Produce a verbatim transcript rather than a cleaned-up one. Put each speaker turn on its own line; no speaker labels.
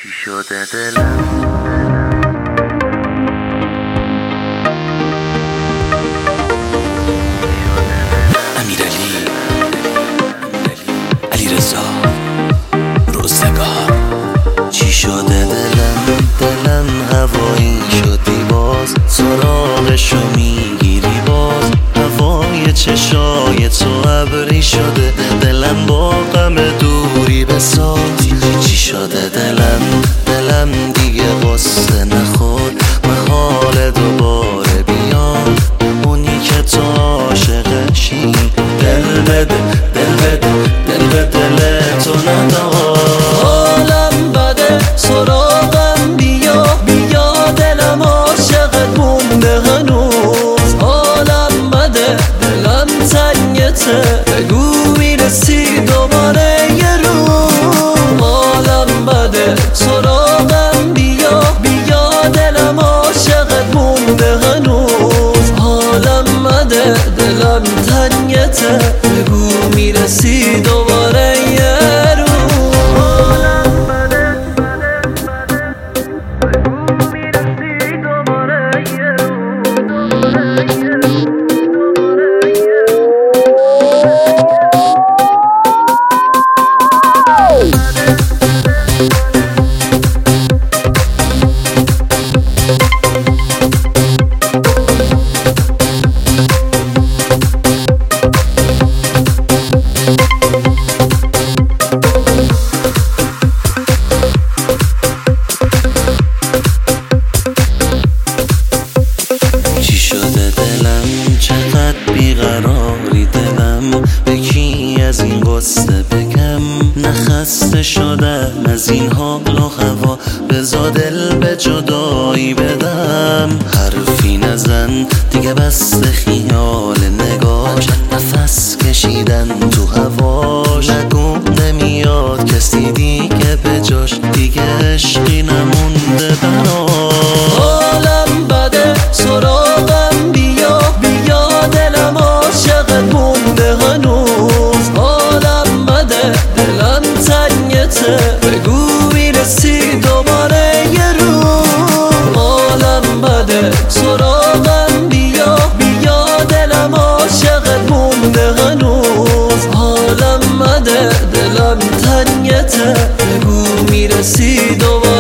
چی شده دلم؟
امیرعلی علیرضا روزگار.
چی شده دلم؟ دلم هوایی شدی باز، سراغشو میگیری باز. هوای چشای تو ابری شده، دلم با غم دوری بساز. چی شده دلم؟ دلم دیگه قصه نخورد، محال دوباره بیاد اونی که تو عاشقشی. دل بده دل بده دل به دل تو ندار. حالم بده سراغم بیا بیا، دلم عاشقت مونده هنوز. حالم بده دلم تنگته، بگو میرسی دوباره یه روز. حالم بده سراغم بیا بیا، دلم عاشقت مونده هنوز. حالم بده دلم تنگته، بگو میرسی دوباره یه روز. چقدر بیقراری دلم، به کی از این قصه بگم؟ نخسته شدم از این حال و هوا، بزا دل به جدایی بدم. حرفی نزن دیگه بس خیال نگاش، نفس کشیدن تو هواش. نگو نمیاد کسی دیگه به جاش، دیگه عشقی نمونده براش. حالم بده سراغم بیا بیا، دلم عاشقت مونده هنوز. حالم بده دلم تنگته، بگو میرسی دوباره یه روز. حالم بده سراغم بیا بیا، دلم عاشقت مونده هنوز. حالم بده دلم تنگته، بگو میرسی دوباره